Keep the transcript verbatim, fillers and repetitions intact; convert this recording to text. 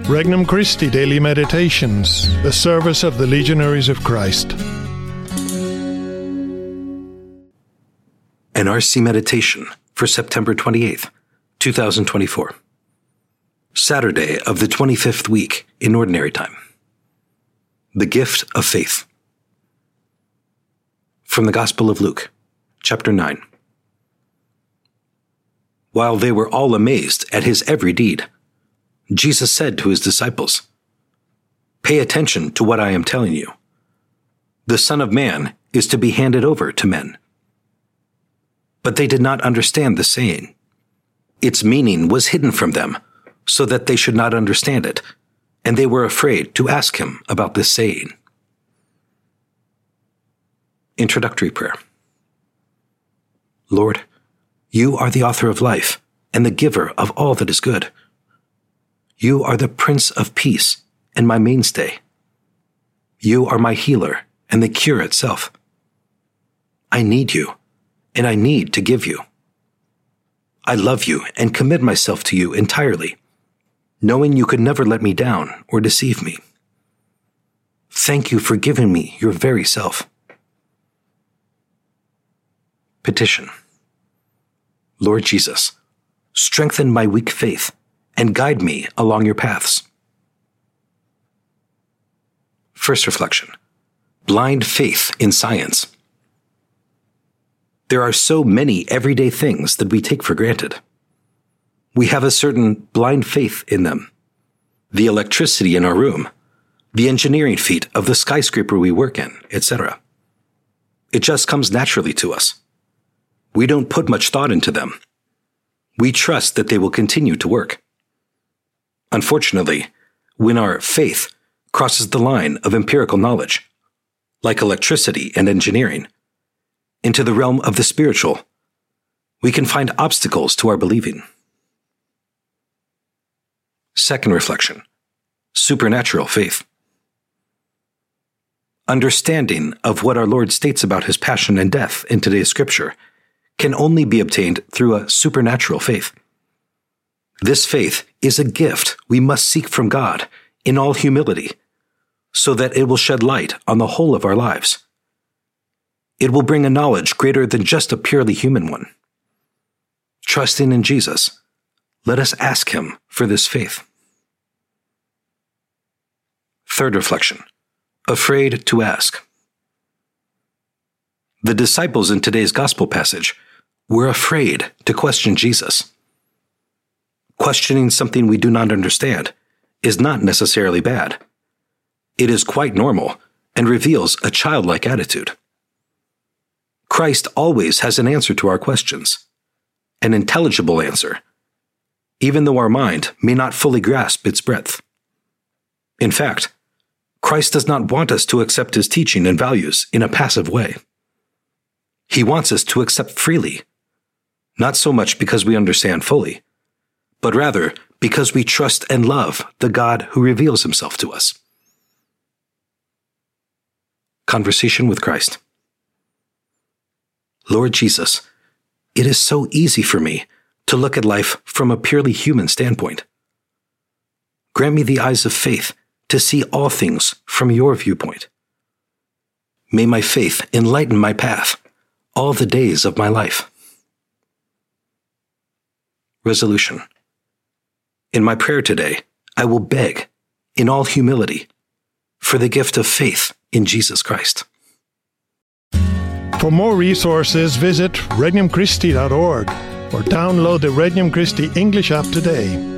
Regnum Christi Daily Meditations, the service of the Legionaries of Christ. An R C Meditation for September twenty-eighth, twenty twenty-four. Saturday of the twenty-fifth week in Ordinary Time. The Gift of Faith. From the Gospel of Luke, chapter nine. While they were all amazed at his every deed, Jesus said to his disciples, "Pay attention to what I am telling you. The Son of Man is to be handed over to men." But they did not understand the saying. Its meaning was hidden from them, so that they should not understand it, and they were afraid to ask him about this saying. Introductory Prayer. Lord, you are the author of life and the giver of all that is good. You are the Prince of Peace and my mainstay. You are my healer and the cure itself. I need you, and I need to give you. I love you and commit myself to you entirely, knowing you could never let me down or deceive me. Thank you for giving me your very self. Petition. Lord Jesus, strengthen my weak faith and guide me along your paths. First reflection. Blind faith in science. There are so many everyday things that we take for granted. We have a certain blind faith in them. The electricity in our room, the engineering feat of the skyscraper we work in, et cetera. It just comes naturally to us. We don't put much thought into them. We trust that they will continue to work. Unfortunately, when our faith crosses the line of empirical knowledge, like electricity and engineering, into the realm of the spiritual, we can find obstacles to our believing. Second reflection. Supernatural faith. Understanding of what our Lord states about his passion and death in today's scripture can only be obtained through a supernatural faith. This faith is a gift we must seek from God in all humility, so that it will shed light on the whole of our lives. It will bring a knowledge greater than just a purely human one. Trusting in Jesus, let us ask him for this faith. Third reflection. Afraid to ask. The disciples in today's gospel passage were afraid to question Jesus. Questioning something we do not understand is not necessarily bad. It is quite normal and reveals a childlike attitude. Christ always has an answer to our questions, an intelligible answer, even though our mind may not fully grasp its breadth. In fact, Christ does not want us to accept his teaching and values in a passive way. He wants us to accept freely, not so much because we understand fully, but rather because we trust and love the God who reveals himself to us. Conversation with Christ. Lord Jesus, it is so easy for me to look at life from a purely human standpoint. Grant me the eyes of faith to see all things from your viewpoint. May my faith enlighten my path all the days of my life. Resolution. In my prayer today, I will beg, in all humility, for the gift of faith in Jesus Christ. For more resources, visit regnum christi dot org or download the Regnum Christi English app today.